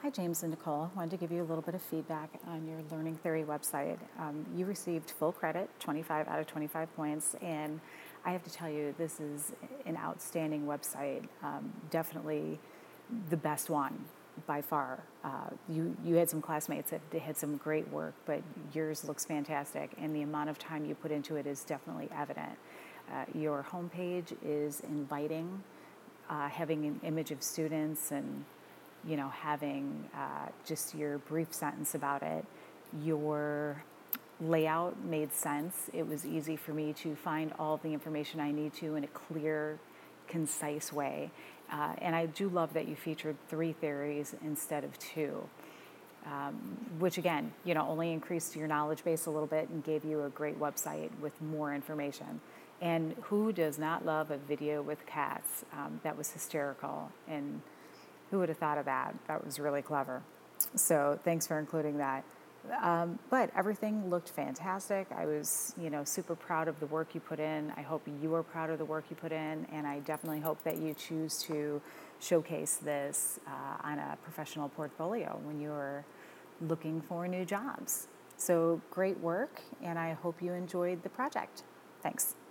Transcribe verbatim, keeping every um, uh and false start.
Hi, James and Nicole. I wanted to give you a little bit of feedback on your Learning Theory website. Um, you received full credit, twenty-five out of twenty-five points, and I have to tell you, this is an outstanding website. Um, definitely the best one by far. Uh, you, you had some classmates that had some great work, but yours looks fantastic, and the amount of time you put into it is definitely evident. Uh, your homepage is inviting, uh, having an image of students and you know, having uh, just your brief sentence about it. Your layout made sense. It was easy for me to find all the information I need to in a clear, concise way. Uh, and I do love that you featured three theories instead of two, um, which again, you know, only increased your knowledge base a little bit and gave you a great website with more information. And who does not love a video with cats? Um, that was hysterical. And who would have thought of that? That was really clever. So thanks for including that. Um, but everything looked fantastic. I was, you know, super proud of the work you put in. I hope you are proud of the work you put in, and I definitely hope that you choose to showcase this uh, on a professional portfolio when you're looking for new jobs. So great work, and I hope you enjoyed the project. Thanks.